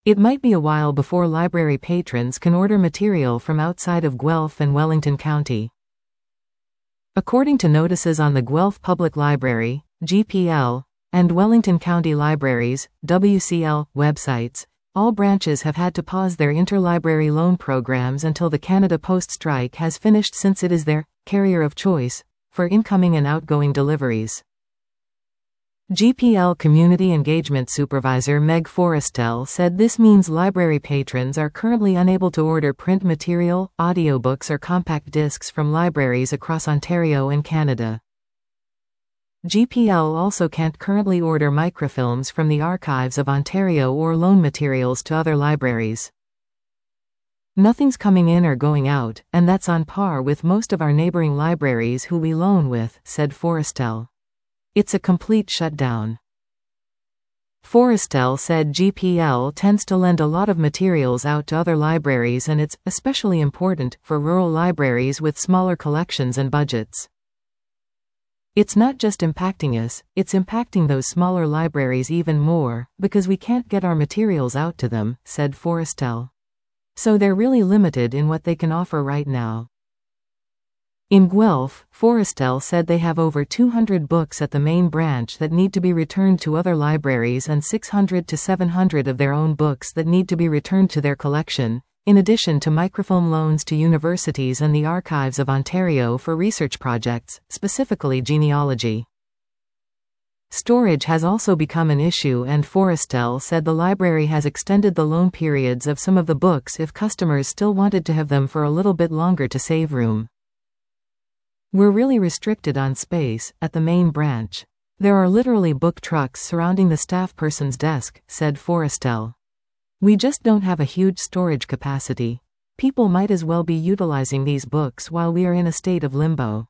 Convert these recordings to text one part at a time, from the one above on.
It might be a while before library patrons can order material from outside of Guelph and Wellington County. According to notices on the Guelph Public Library, GPL, and Wellington County Libraries, WCL, websites, all branches have had to pause their interlibrary loan programs until the Canada Post strike has finished, since it is their carrier of choice for incoming and outgoing deliveries. GPL Community Engagement Supervisor Meg Forrestel said this means library patrons are currently unable to order print material, audiobooks or compact discs from libraries across Ontario and Canada. GPL also can't currently order microfilms from the Archives of Ontario or loan materials to other libraries. Nothing's coming in or going out, and that's on par with most of our neighboring libraries who we loan with, said Forrestel. It's a complete shutdown. Forrestel said GPL tends to lend a lot of materials out to other libraries, and it's especially important for rural libraries with smaller collections and budgets. It's not just impacting us, it's impacting those smaller libraries even more, because we can't get our materials out to them, said Forrestel. So they're really limited in what they can offer right now. In Guelph, Forrestel said they have over 200 books at the main branch that need to be returned to other libraries and 600 to 700 of their own books that need to be returned to their collection, in addition to microfilm loans to universities and the Archives of Ontario for research projects, specifically genealogy. Storage has also become an issue, and Forrestel said the library has extended the loan periods of some of the books if customers still wanted to have them for a little bit longer to save room. We're really restricted on space at the main branch. There are literally book trucks surrounding the staff person's desk, said Forrestel. We just don't have a huge storage capacity. People might as well be utilizing these books while we are in a state of limbo.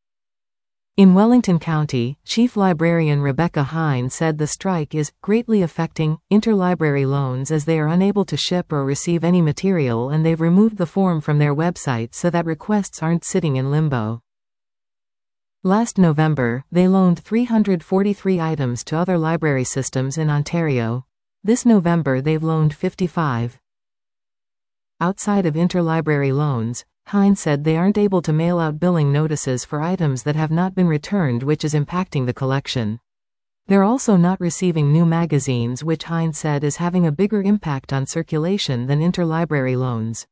In Wellington County, Chief Librarian Rebecca Hine said the strike is greatly affecting interlibrary loans as they are unable to ship or receive any material, and they've removed the form from their website so that requests aren't sitting in limbo. Last November, they loaned 343 items to other library systems in Ontario. This November they've loaned 55. Outside of interlibrary loans, Hine said they aren't able to mail out billing notices for items that have not been returned, which is impacting the collection. They're also not receiving new magazines, which Hine said is having a bigger impact on circulation than interlibrary loans.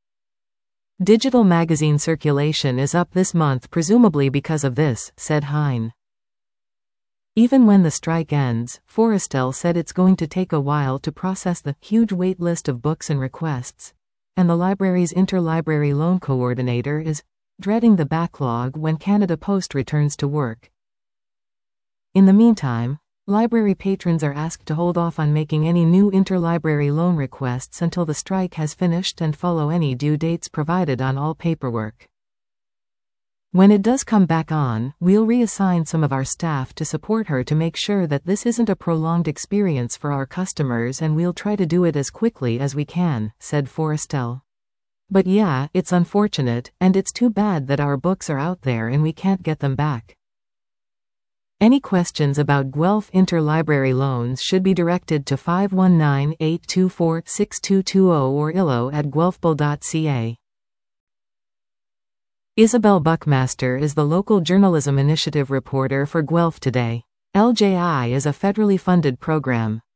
Digital magazine circulation is up this month, presumably because of this, said Hine. Even when the strike ends, Forrestel said it's going to take a while to process the huge wait list of books and requests, and the library's interlibrary loan coordinator is dreading the backlog when Canada Post returns to work. In the meantime, library patrons are asked to hold off on making any new interlibrary loan requests until the strike has finished and follow any due dates provided on all paperwork. When it does come back on, we'll reassign some of our staff to support her to make sure that this isn't a prolonged experience for our customers, and we'll try to do it as quickly as we can, said Forrestel. But yeah, it's unfortunate, and it's too bad that our books are out there and we can't get them back. Any questions about Guelph interlibrary loans should be directed to 519-824-6220 or illo@guelphbull.ca. Isabel Buckmaster is the local journalism initiative reporter for Guelph Today. LJI is a federally funded program.